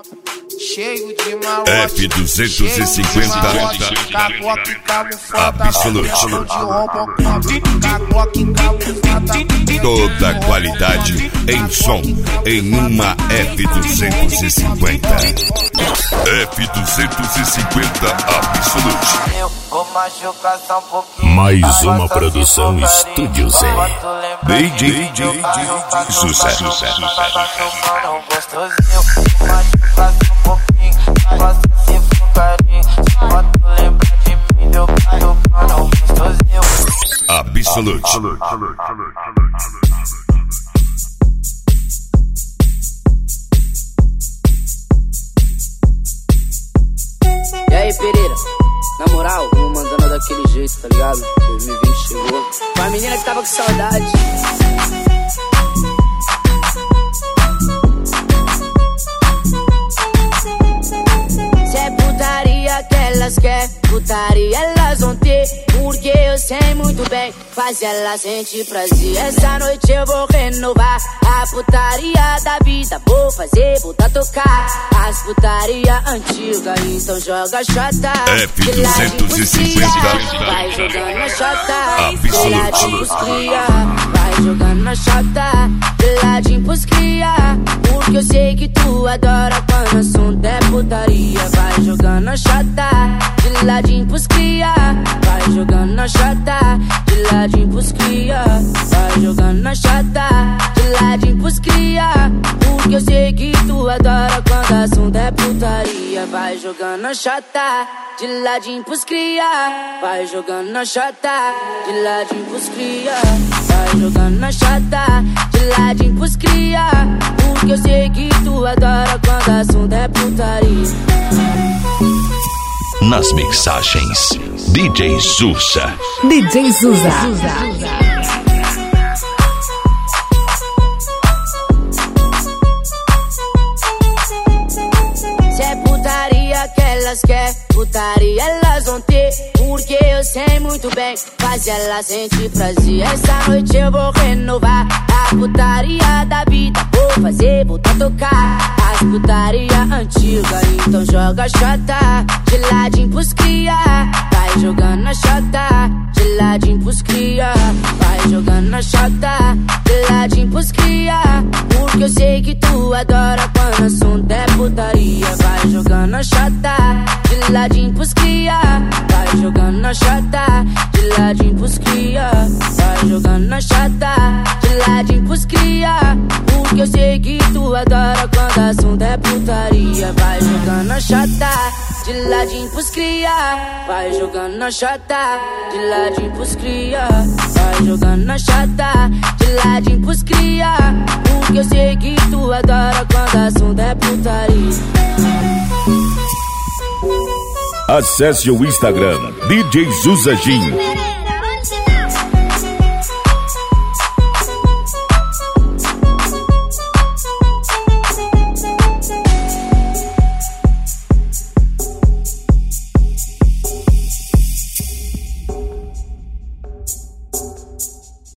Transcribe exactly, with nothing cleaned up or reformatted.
cheio de malote, F duzentos e cinquenta cacoque camuflada, Absolute. Toda qualidade em som em uma F duzentos e cinquenta. F duzentos e cinquenta Absolute. Mais uma produção Estúdio Z. D J Sucesso. Absolute. E aí, Pereira? Na moral, vamos mandando daquele jeito, tá ligado? dois mil e vinte chegou. Com a menina que tava com saudade. Se é putaria que elas querem, putaria elas vão ter. Porque eu sei muito bem, faz elas sentir prazer. Essa noite eu vou renovar a putaria da vida. Vou fazer, voltar a tocar as putaria antiga. Então joga chota F duzentos e cinquenta. vai jogando na chota Absolute. vai jogando na chota de ladinho pros cria. Porque eu sei que tu adora quando o assunto é putaria. Vai jogando na chota de ladinho pros cria. Vai jogando na chata, de ladinho pros cria. Vai jogando na chata, de ladinho pros cria. Porque eu sei que tu adora quando o assunto é putaria. Vai jogando na chata, de ladinho pros cria. Vai jogando na chata, de ladinho pros cria. Vai jogando na chata, de ladinho pros cria. Porque eu sei que tu adora quando o assunto é putaria. Nas mixagens, D J Zusa. D J Zusa. Se é putaria que elas querem, putaria elas vão ter. Porque eu sei muito bem, faz elas sentir prazer. Essa noite eu vou renovar a putaria da vida. Vou fazer, voltar a tocar as putaria antiga. Então joga chota de ladinho pros cria. Vai jogando na chota de ladinho pros cria. Vai jogando na chota de ladinho pros cria. Porque eu sei que tu adora quando o assunto é putaria. Vai jogando na chota de ladinho pros cria. Vai jogando na chata de ladinho pros cria. Vai jogando na chata de ladinho pros cria. Porque eu sei que tu adora quando o assunto é putaria. Vai jogando na chata de ladinho pros cria. Vai jogando na chata de ladinho pros cria. Vai jogando na chata de ladinho pros cria. Porque eu sei que tu adora quando o assunto é putaria. Acesse o Instagram D J Zusa Jim.